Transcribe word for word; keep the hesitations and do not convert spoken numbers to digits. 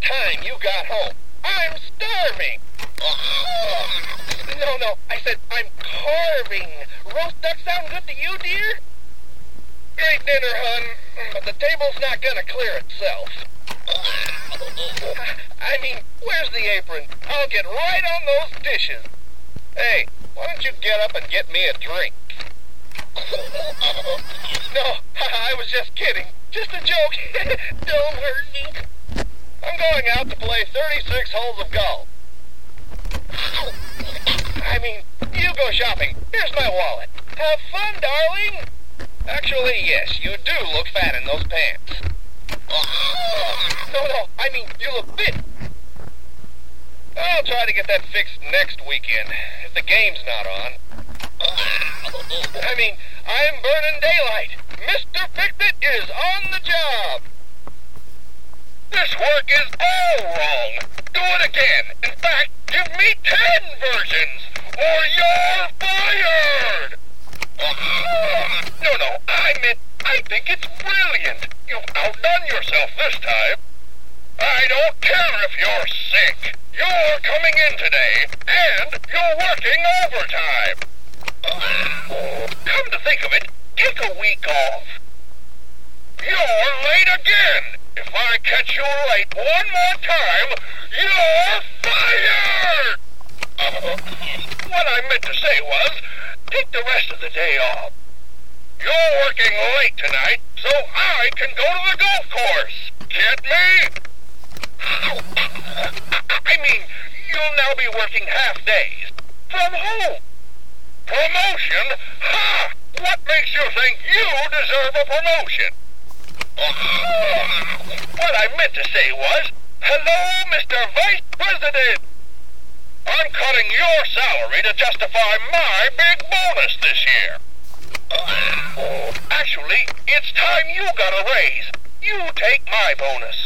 time you got home. I'm starving. No, no, I said I'm carving. Roast duck sound good to you, dear? Great dinner, hun, but the table's not gonna clear itself. I mean, where's the apron? I'll get right on those dishes. Hey, why don't you get up and get me a drink? No, I was just kidding. Just a joke. Don't hurt me. I'm going out to play thirty-six holes of golf. I mean, you go shopping. Here's my wallet. Have fun, darling. Actually, yes, you do look fat in those pants. No, no, I mean, you look fit. I'll try to get that fixed next weekend, if the game's not on. I mean, I'm burning daylight. Mister Fix-It is on the job. This work is all wrong. Do it again. In fact, give me ten versions, or you're fired. No, no, I meant, I think it's brilliant. You've outdone yourself this time. I don't care if you're sick. You're coming in today, and you're working overtime. Come to think of it, take a week off. You're late again. If I catch you late one more time, you're fired! What I meant to say was, take the rest of the day off. You're working late tonight, so I can go to the golf course. Get me? I mean, you'll now be working half days. From home. Promotion? Ha! What makes you think you deserve a promotion? What I meant to say was, hello, Mister Vice President. I'm cutting your salary to justify my big bonus this year. Actually, it's time you got a raise. You take my bonus.